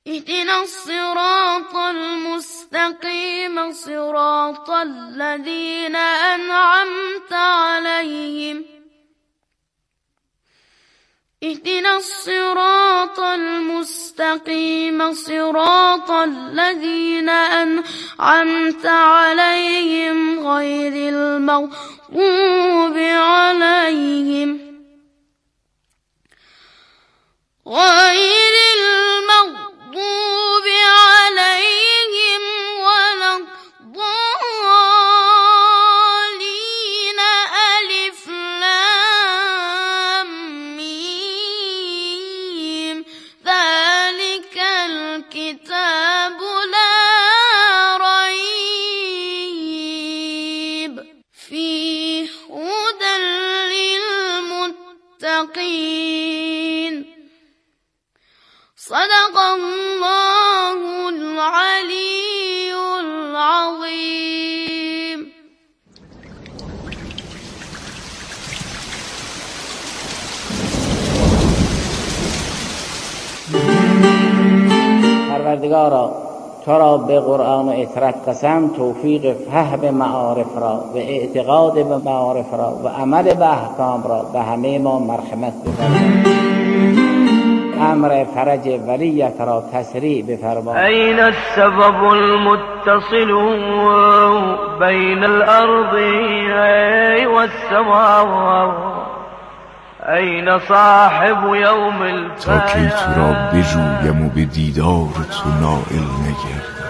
اهدنا الصراط المستقيم صراط الذين أنعمت عليهم اهدنا الصراط المستقيم صراط الذين أنعمت عليهم غير المغضوب عليهم ولا الضالين ألف لام ميم ذلك الكتاب لا ريب فيه هدى للمتقين صدق الله العلي العظيم. پروردگارا تو را به قرآن و اطرت قسم توفیق فهم معارف را و اعتقاد به معارف را و عمل به احکام را به همه ما مرحمت بفرما. امر فرج ولیت را تسریع بفرما. این السبب المتصل بین الارض والسماء این صاحب یوم الفیض. تا کی تو را بجویم و به دیدار تو نائل نگردم؟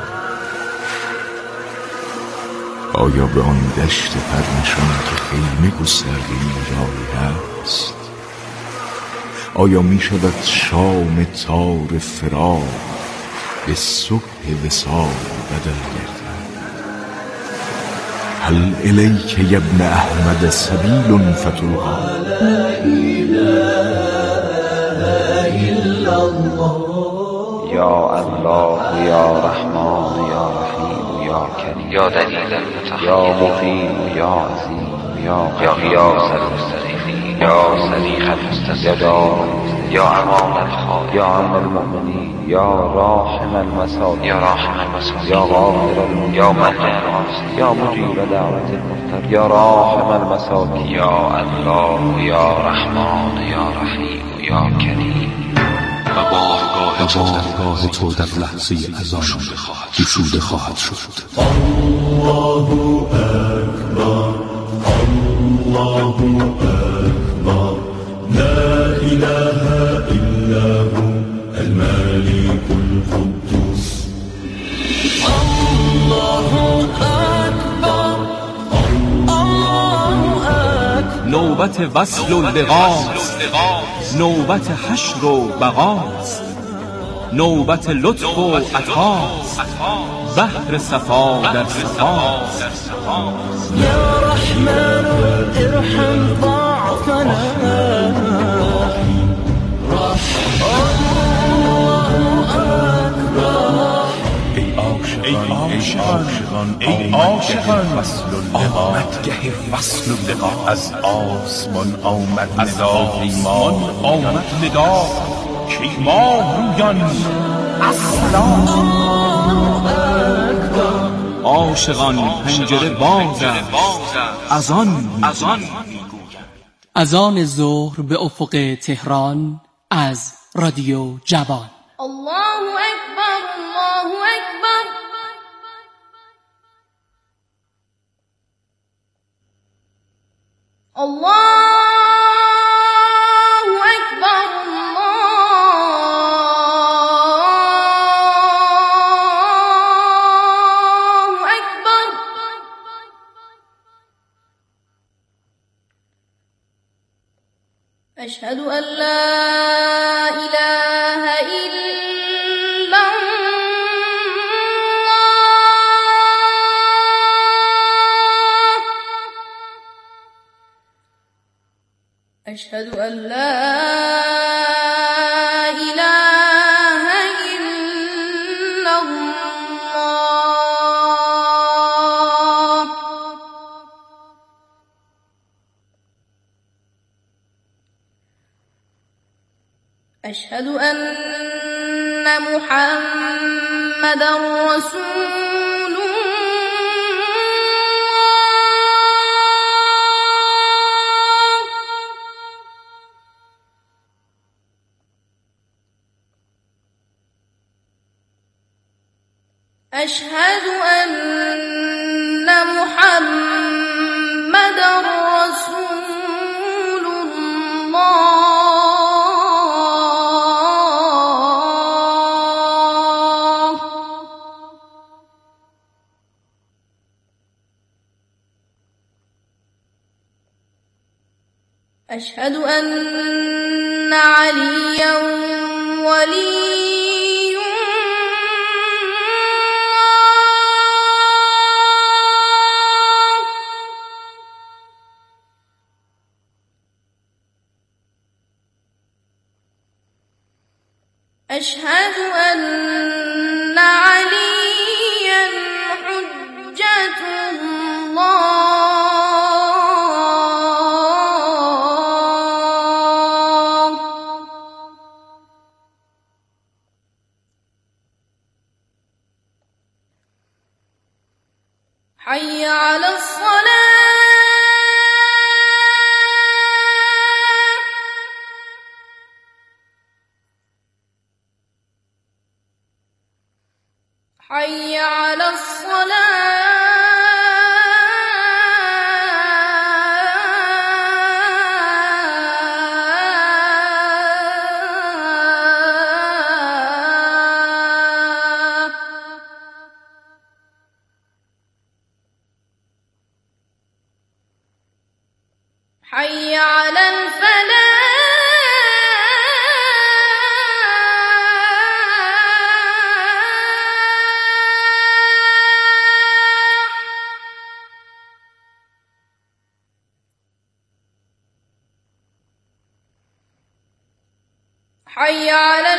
آیا به آن دشت پرنشان که خیمه گسترده راهی هست؟ آیا می شود شام تار فراق به صبح وصال بدل گردد؟ هل الیک یا ابن احمد سبیل فتلقی؟ یا الله یا رحمان یا رحیم یا کریم یا دلیل المتقین یا مقیم یا عظیم یا غیاث المستغیثین یا صدیق المستسقین یا امان الخائفین یا عم المؤمنین یا راحم المساکین یا راحم المساکین یا غافر المذنبین یا منع العاصین یا مجیب دعوت المضطرین یا راحم المساکین یا الله یا رحمان یا رحیم یا کریم. و بارگاه تو در لحظه اذان گشوده خواهد شد. الله اکبر الله اکبر لا اله الا هو الملك القدوس. الله اکبر الله اکبر. نوبت وصل و لقاست، نوبت حشر و بقاست، نوبت لطف و عطاست، بحر صفا در صفاست. یا رحمن ارحم ضعفنا. ای عاشقان آمدگه وصل و لقا. از آسمان آمد ندا، که ماه رویان اصلا. عاشقان پنجره باز از آن میگویند. اذان ظهر به افق تهران از رادیو جوان. الله اکبر الله اکبر. الله اکبر الله اکبر. اشهد ان لا اله الا الله. اشهد ان لا اله الا الله. اشهد ان محمدًا رسول الله. أشهد أن محمدًا رسول الله. أشهد أن عليًّا ولي الله. أشهد أن عليًّا حجة الله. حي على الصلاة. حي على الصلاة. حي على الفلاح. حي على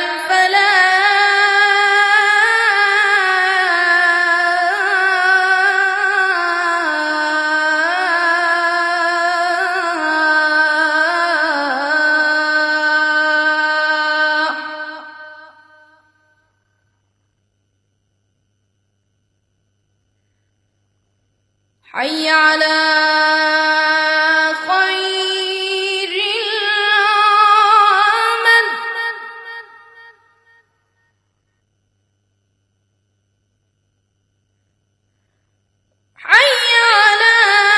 الفلاح. حي على خير العمل. حي على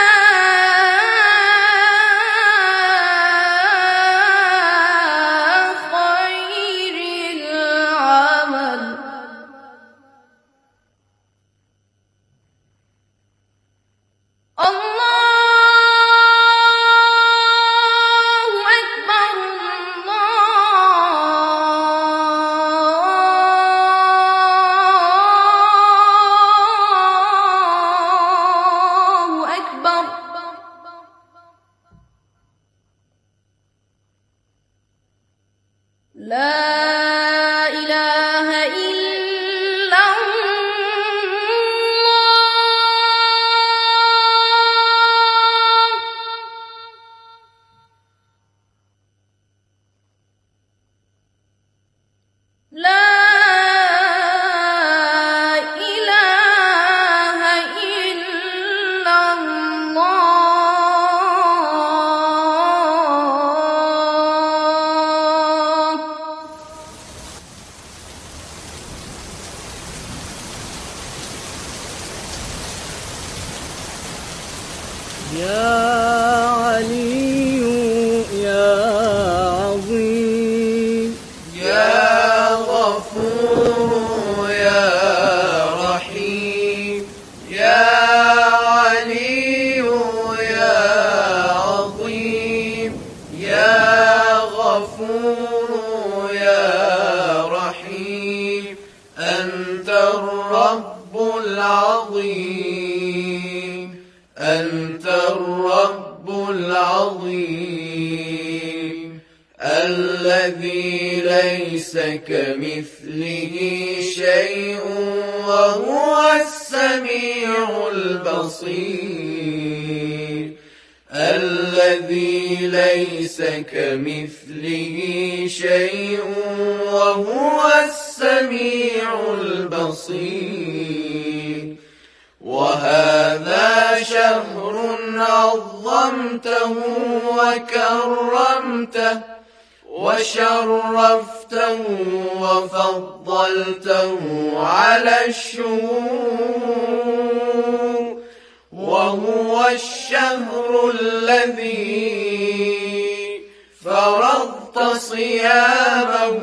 خير العمل. الله أكبر. الله أكبر. لا إله إلا الله. لا إله إلا الله. يا علي يا عظيم يا غفور يا رحيم. يا علي يا عظيم. يا غفور يا رحيم. أنت الرب العظيم. أنت الرب العظيم الذي ليس كمثله شيء وهو السميع البصير. الذي ليس كمثله شيء وهو السميع السميع البصير. وهذا شهر عظمته وكرمته وشرفته وفضلته على الشهور، وهو الشهر الذي فرضت صيامه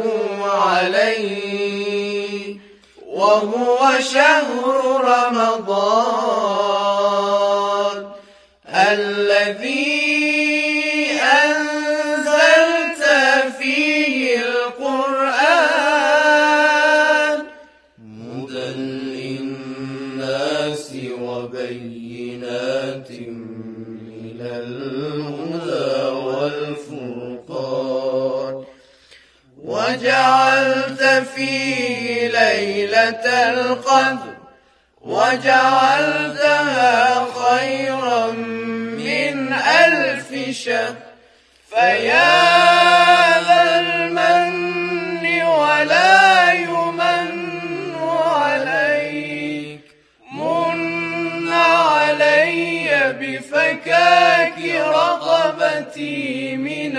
عليه، وهو شهر رمضان الذي أنزلت فيه القرآن هدى للناس وبينات من الهدى والفرقان، وجعلت فيه ليلة القدر وجعلتها خيرا من 1000 شهر. فيا ذا المن ولا يمن عليك، من علي بفكاك رقبتي من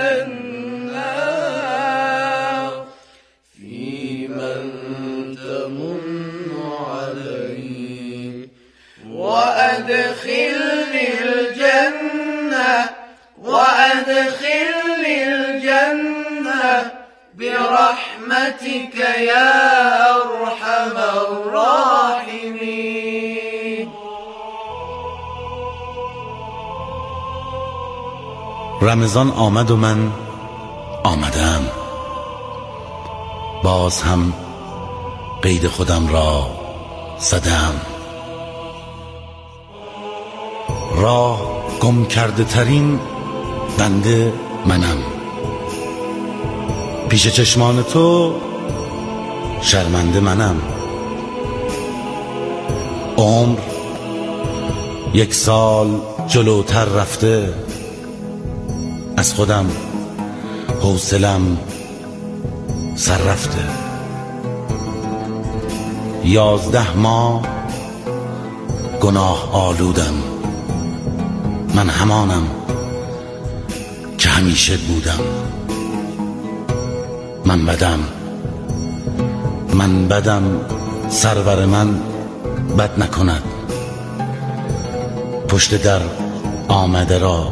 النار، في من تمن علي وأدخلني الجنة برحمتك يا أرحم الراحمين. رمضان آمد و من آمدم، باز هم قید خودم را زدم. راه گم کرده ترین بنده منم، پیش چشمان تو شرمنده منم. عمر 1 سال جلوتر رفته، از خودم حوصلم سر رفته. 11 ماه گناه آلودم، من همانم که همیشه بودم. من بدم سرور من بد نکند، پشت در آمده را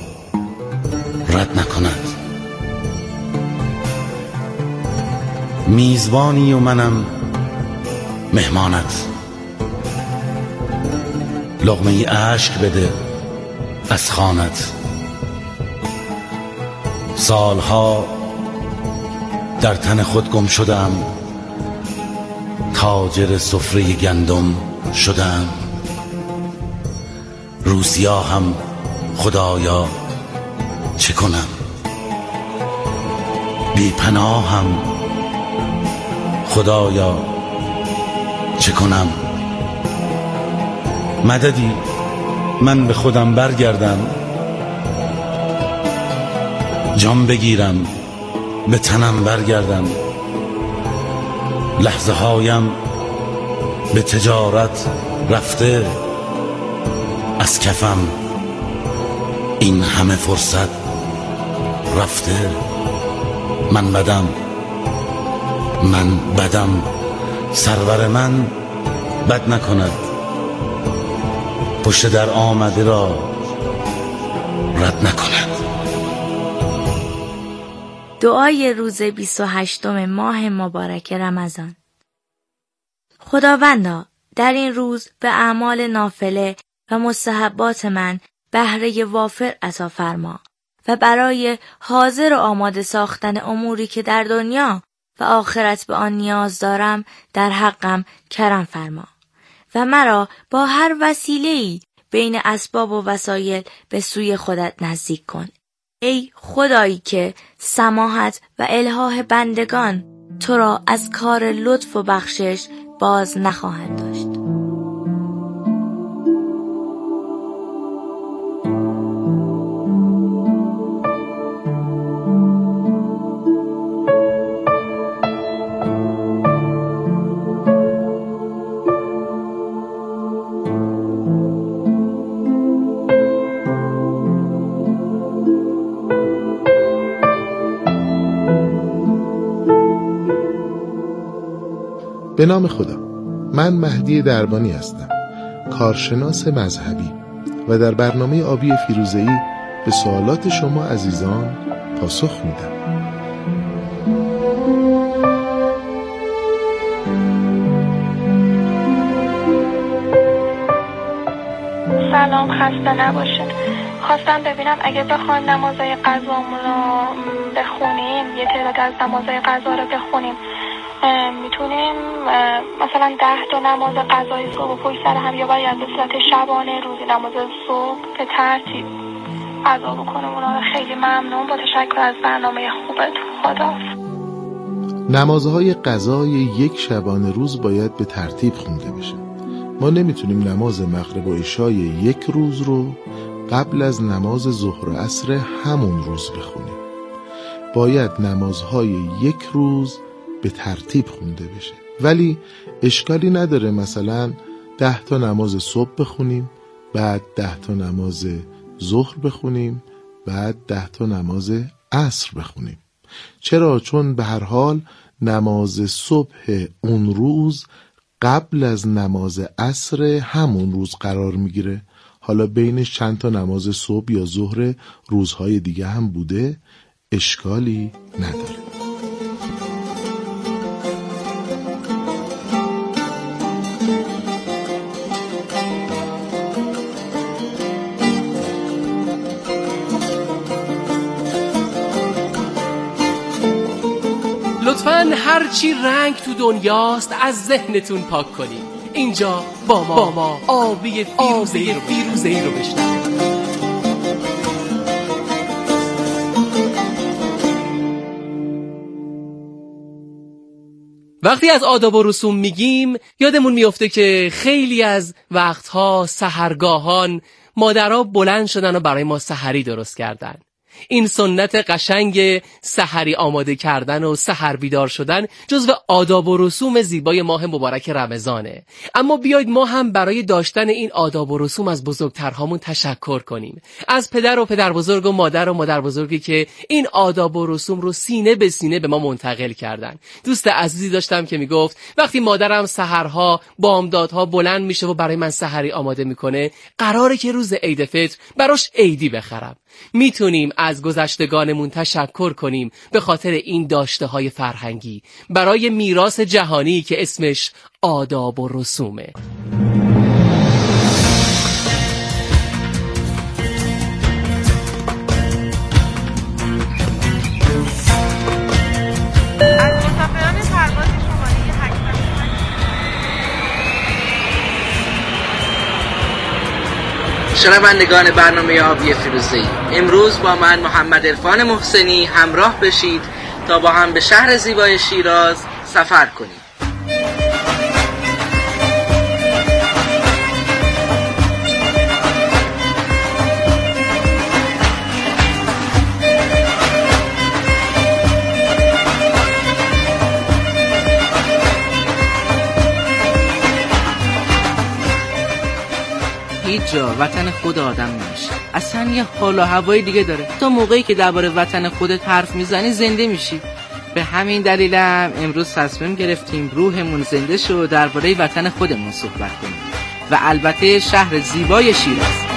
رد نکند. میزبانی و منم مهمانت، لقمه اشک بده از خوانت. سالها در تن خود گم شدم، تاجر سفره گندم شدم. روسیاهم خدایا چه کنم، بی پناهم خدایا چه کنم. مددی من به خودم برگردم، جان بگیرم به تنم برگردم. لحظه هایم به تجارت رفته، از کفم این همه فرصت رفته. من بدم سرور من بد نکند، پشت در آمده را رد نکند. دعای روز 28 ماه مبارک رمضان. خداوندا، در این روز به اعمال نافله و مستحبات من بهره وافر عطا فرما و برای حاضر و آماده ساختن اموری که در دنیا و آخرت به آن نیاز دارم در حقم کرم فرما و مرا با هر وسیله‌ای بین اسباب و وسایل به سوی خودت نزدیک کن. ای خدایی که سماحت و الحاح بندگان تو را از کار لطف و بخشش باز نخواهند داشت. به نام خدا. من مهدی دربانی هستم، کارشناس مذهبی و در برنامه آبی فیروزه‌ای به سوالات شما عزیزان پاسخ میدم. سلام، خسته نباشید. خواستم ببینم اگه بخوایم نمازهای قضامون رو بخونیم، یه تعداد از نمازهای قضا رو بخونیم، میتونیم مثلا 10 تا نماز قضای صبح پشت سر هم یا باید به صورت شبانه روزی نماز صبح به ترتیب قضا بکنیم؟ اونا خیلی ممنون، با تشکر از برنامه خوبتون. خدا. نمازهای قضای یک شبانه روز باید به ترتیب خونده بشه. ما نمیتونیم نماز مغرب و عشای یک روز رو قبل از نماز ظهر و عصر همون روز بخونیم. باید نمازهای یک روز به ترتیب خونده بشه. ولی اشکالی نداره مثلا 10 تا نماز صبح بخونیم، بعد 10 تا نماز ظهر بخونیم، بعد 10 تا نماز عصر بخونیم. چرا؟ چون به هر حال نماز صبح اون روز قبل از نماز عصر همون روز قرار میگیره. حالا بینش چند تا نماز صبح یا ظهر روزهای دیگه هم بوده، اشکالی نداره. لطفاً هرچی رنگ تو دنیاست از ذهنتون پاک کنید. اینجا با ما آبی فیروزه‌ای رو بشنوید. وقتی از آداب و رسوم میگیم یادمون میفته که خیلی از وقتها سحرگاهان مادرها بلند شدن و برای ما سحری درست کردن. این سنت قشنگ سحری آماده کردن و سحر بیدار شدن جزو آداب و رسوم زیبای ماه مبارک رمضانه. اما بیایید ما هم برای داشتن این آداب و رسوم از بزرگترهامون تشکر کنیم، از پدر و پدر بزرگ و مادر بزرگی که این آداب و رسوم رو سینه به سینه به ما منتقل کردن. دوست عزیزی داشتم که میگفت وقتی مادرم سحرها بامدادها بلند میشه و برای من سحری آماده میکنه، قراره که روز عید فطر براش عیدی بخرم. میتونیم از گذشتگانمون تشکر کنیم به خاطر این داشته های فرهنگی برای میراث جهانی که اسمش آداب و رسومه. شنوندگان برنامه آبی فیروزه‌ای، امروز با من محمد عرفان محسنی همراه بشید تا با هم به شهر زیبای شیراز سفر کنیم. هیچ جا وطن خود آدم نمیشه. اصلا یه حال و هوای دیگه داره. تا موقعی که درباره وطن خودت حرف میزنی زنده میشی. به همین دلیلم امروز تصمیم گرفتیم روحمون زنده شو درباره وطن خودمون صحبت کنیم و البته شهر زیبای شیراز.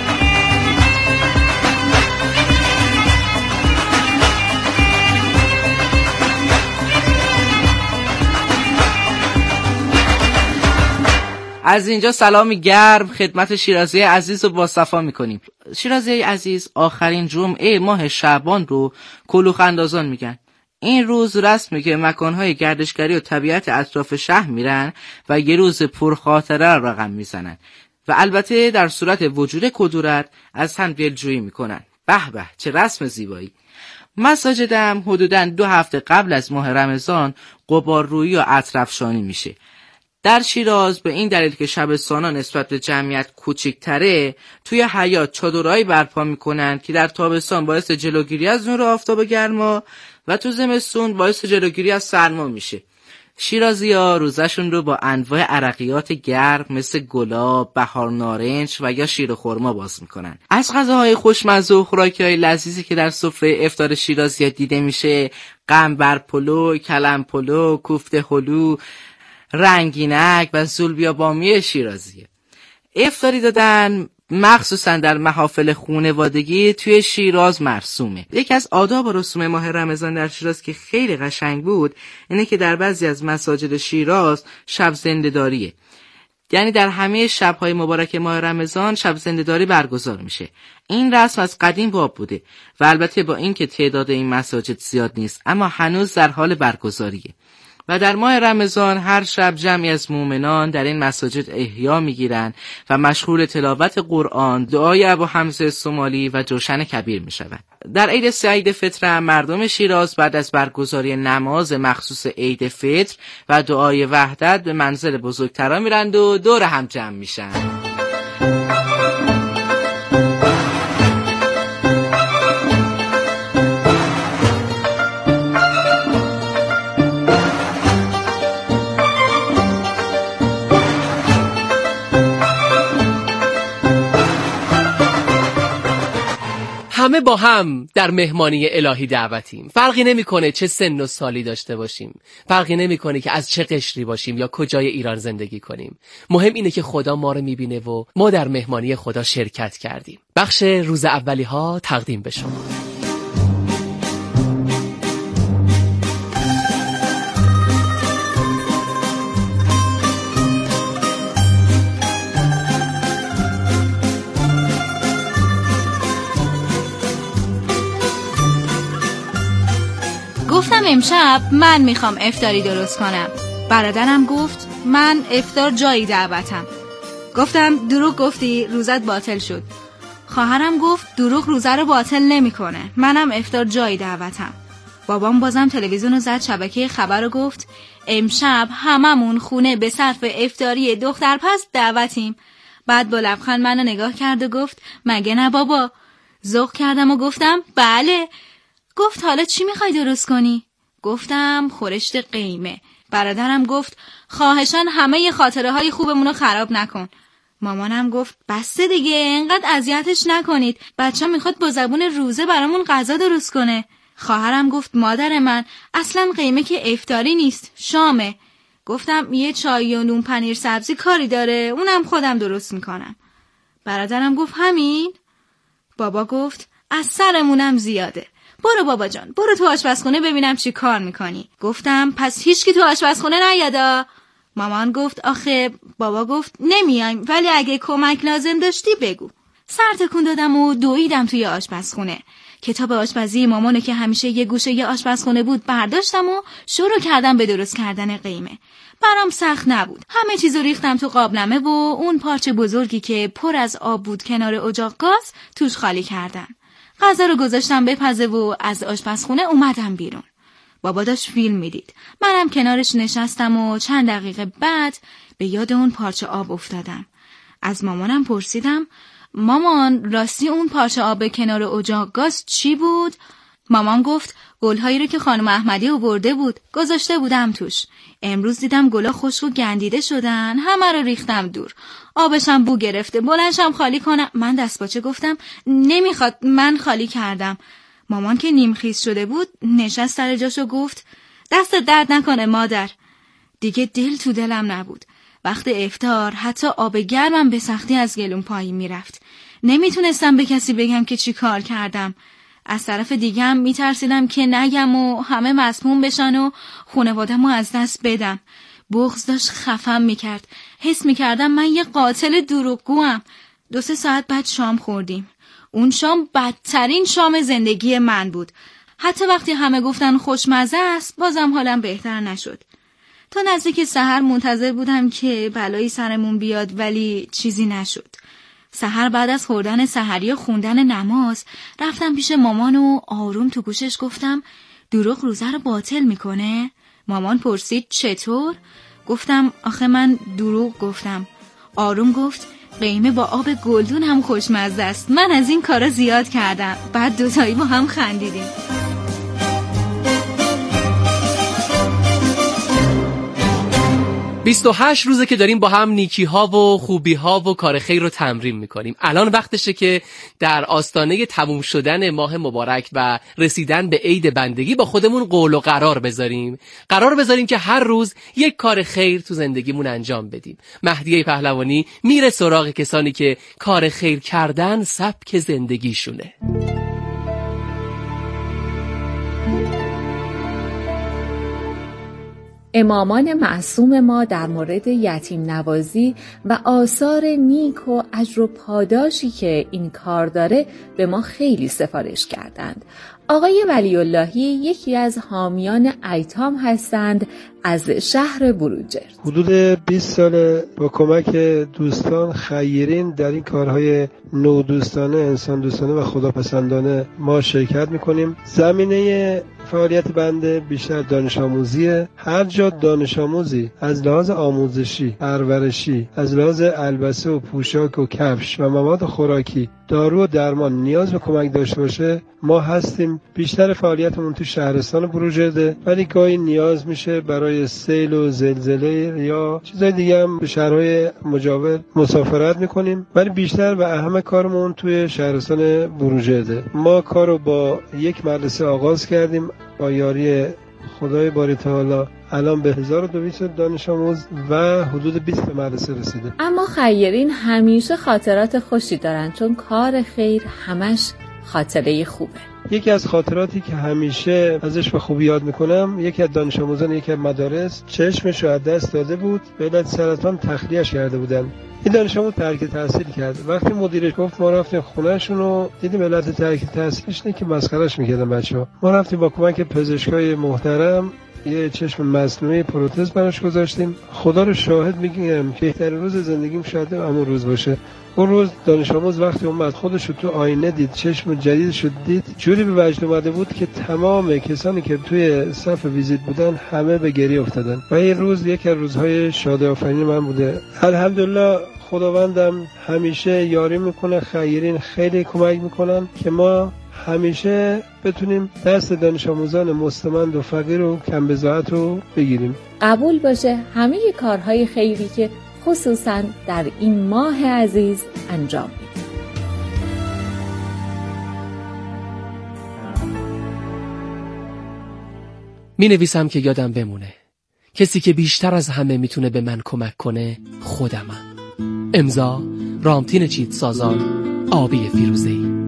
از اینجا سلامی گرم خدمت شیرازی عزیز رو با صفا میکنیم. شیرازی عزیز، آخرین جمعه ماه شعبان رو کلوخ اندازان میگن. این روز رسمه که مکانهای گردشگری و طبیعت اطراف شهر میرن و یه روز پرخاطره رقم میزنن و البته در صورت وجود کدورت از هم دلجویی میکنن. به به چه رسم زیبایی. مساجدم حدوداً 2 هفته قبل از ماه رمضان غباررویی و عطرافشانی میشه. در شیراز به این دلیل که شبستانا نسبت به جمعیت کوچکتره، توی حیاط چادرهایی برپا میکنن که در تابستان باعث جلوگیری از نور آفتاب گرما و تو زمستون باعث جلوگیری از سرما میشه. شیرازی‌ها روزشون رو با انواع عرقیات گرم مثل گلاب، بهار نارنج و یا شیر و خرما باز میکنن. از غذاهای خوشمزه و خوراکی‌های لذیذی که در سفره افطار شیرازی‌ها دیده میشه، قنبر پلو، کلم پلو، کوفته هلو، رنگینک و زولبیا بامی شیرازیه. افطاری دادن مخصوصا در محافل خانوادگی توی شیراز مرسومه. یکی از آداب و رسوم ماه رمضان در شیراز که خیلی قشنگ بود اینه که در بعضی از مساجد شیراز شب زنده‌داریه. یعنی در همه شب‌های مبارک ماه رمضان شب زنده‌داری برگزار میشه. این رسم از قدیم باب بوده و البته با اینکه تعداد این مساجد زیاد نیست اما هنوز در حال برگزاریه. و در ماه رمضان هر شب جمعی از مؤمنان در این مساجد احیا میگیرن و مشغول تلاوت قرآن، دعای ابو حمزه سومالی و جوشن کبیر میشوند. در عید سعید فطر مردم شیراز بعد از برگزاری نماز مخصوص عید فطر و دعای وحدت به منزل بزرگتران میرند و دور هم جمع میشن. همه با هم در مهمانی الهی دعوتیم. فرقی نمیکنه چه سن و سالی داشته باشیم، فرقی نمیکنه که از چه قشری باشیم یا کجای ایران زندگی کنیم. مهم اینه که خدا ما رو میبینه و ما در مهمانی خدا شرکت کردیم. بخش روز اولی ها تقدیم به شما. گفتم امشب من میخوام افطاری درست کنم. برادرم گفت من افطار جایی دعوتم. گفتم دروغ گفتی، روزت باطل شد. خواهرم گفت دروغ روزه رو باطل نمیکنه، منم افطار جایی دعوتم. بابام بازم تلویزیون رو زد شبکه خبر و گفت امشب هممون خونه به صرف افطاری دخترپس دعوتیم. بعد با لبخند منو نگاه کرد و گفت مگه نه بابا؟ ذوق کردم و گفتم بله. گفت حالا چی میخوای درست کنی؟ گفتم خورشت قیمه. برادرم گفت خواهشاً همه خاطره های خوبمون رو خراب نکن. مامانم گفت بسته دیگه، اینقدر اذیتش نکنید، بچه میخواد با زبون روزه برامون غذا درست کنه. خواهرم گفت مادر من اصلا قیمه که افطاری نیست، شامه. گفتم یه چای و نون پنیر سبزی کاری داره، اونم خودم درست میکنم. برادرم گفت همین؟ بابا گفت از سرمونم زیاده. برو بابا جان، برو تو آشپزخونه ببینم چی کار میکنی. گفتم پس هیچکی تو آشپزخونه نیادا؟ مامان گفت آخه. بابا گفت نمیایم، ولی اگه کمک لازم داشتی بگو. سر تکون دادم و دویدم توی آشپزخونه. کتاب آشپزی مامانو که همیشه یه گوشه یه آشپزخونه بود برداشتم و شروع کردم به درست کردن قیمه. برام سخت نبود. همه چیزو ریختم تو قابلمه و اون پارچه بزرگی که پر از آب بود کنار اجاق گاز توش خالی کردم. غذا رو گذاشتم بپزه و از آشپزخونه اومدم بیرون. بابا داشت فیلم میدید. منم کنارش نشستم و چند دقیقه بعد به یاد اون پارچه آب افتادم. از مامانم پرسیدم مامان راستی اون پارچه آب کنار اجاق گاز چی بود؟ مامان گفت گل‌هایی رو که خانم احمدی آورده بود گذاشته بودم توش. امروز دیدم گلا خشک و گندیده شدن، همه رو ریختم دور. آبشم بو گرفته، بلندشم خالی کنم. من دستپاچه گفتم نمیخواد، من خالی کردم. مامان که نیم خیس شده بود نشست سر جاش و گفت دست درد نکنه مادر. دیگه دل تو دلم نبود. وقت افطار حتی آب گرمم به سختی از گلوم پایین میرفت. نمیتونستم به کسی بگم که چی کار کردم. از طرف دیگه هم میترسیدم که نگم و همه مسموم بشن و خانواده‌مو از دست بدم. بغض داشت خفم میکرد. حس میکردم من یه قاتل دروغگوام. 2-3 ساعت بعد شام خوردیم. اون شام بدترین شام زندگی من بود. حتی وقتی همه گفتن خوشمزه است بازم حالم بهتر نشد. تا نزدیک سحر منتظر بودم که بلایی سرمون بیاد ولی چیزی نشد. سحر بعد از خوردن سحری و خوندن نماز رفتم پیش مامان و آروم تو گوشش گفتم دروغ روزه رو باطل میکنه؟ مامان پرسید چطور؟ گفتم آخه من دروغ گفتم. آروم گفت قیمه با آب گلدون هم خوشمزه است، من از این کارا زیاد کردم. بعد دوتایی با هم خندیدیم. 28 روزه که داریم با هم نیکی ها و خوبی ها و کار خیر رو تمرین میکنیم. الان وقتشه که در آستانه تموم شدن ماه مبارک و رسیدن به عید بندگی با خودمون قول و قرار بذاریم که هر روز یک کار خیر تو زندگیمون انجام بدیم. مهدیه پهلوانی میره سراغ کسانی که کار خیر کردن سبک زندگیشونه. امامان معصوم ما در مورد یتیم نوازی و آثار نیک و اجر و پاداشی که این کار داره به ما خیلی سفارش کردند. آقای ولی اللهی یکی از حامیان ایتام هستند از شهر بروجرد. حدود 20 سال با کمک دوستان خیرین در این کارهای نودوستانه، انسان دوستانه و خداپسندانه ما شرکت میکنیم. زمینه فعالیت بنده بیشتر دانش آموزیه. هر جا دانش آموزی از لحاظ آموزشی، پرورشی، از لحاظ البسه و پوشاک و کفش و مواد خوراکی، دارو و درمان نیاز به کمک داشته باشه ما هستیم. بیشتر فعالیتمون تو شهرستان بروجرده، ولی گاهی نیاز میشه برای سیل و زلزله یا چیزای دیگه هم به شهرهای مجاور مسافرت میکنیم، ولی بیشتر و اهم کارمون توی شهرستان بروجرده. ما کارو با یک مدرسه آغاز کردیم با یاری خدای باری تعالی. الان به 1200 دانش آموز و حدود 20 مدرسه رسیده. اما خیرین همیشه خاطرات خوشی دارن، چون کار خیر همش خاطره خوبه. یکی از خاطراتی که همیشه ازش به خوبی یاد میکنم، یکی از دانش آموزان یکی از مدارس چشمش رو از دست داده بود، به علت سرطان تخلیه‌اش کرده بودن. این دانش آموز ترک تحصیل کرد. وقتی مدیرش گفت ما رفتیم خونه‌شون رو دیدیم، علت ترک تحصیلش اینه که مسخرهش میکردن بچه‌ها. ما رفتیم با کمک پزشکای محترم یه چشم مصنوعی پروتز براش گذاشتیم. خدا رو شاهد میگم بهترین روز زندگیم شاید همون روز باشه. اون روز دانش آموز وقتی اومد خودش رو تو آینه دید، چشم جدیدش رو دید، جوری به وجد اومده بود که تمام کسانی که توی صف ویزیت بودن همه به گریه افتادن. و این روز یکی از روزهای شاد آفرین من بوده. الحمدلله خداوندم همیشه یاری میکنه، خیرین خیلی کمک میکنن که ما همیشه بتونیم دست دانش آموزان مستمند و فقیر و کم بضاعت رو بگیریم. قبول باشه همه کارهای خیری که خصوصا در این ماه عزیز انجام میدیم. می نویسم که یادم بمونه کسی که بیشتر از همه میتونه به من کمک کنه خودمم. امضا رامتین چیتسازان، آبی فیروزه‌ای.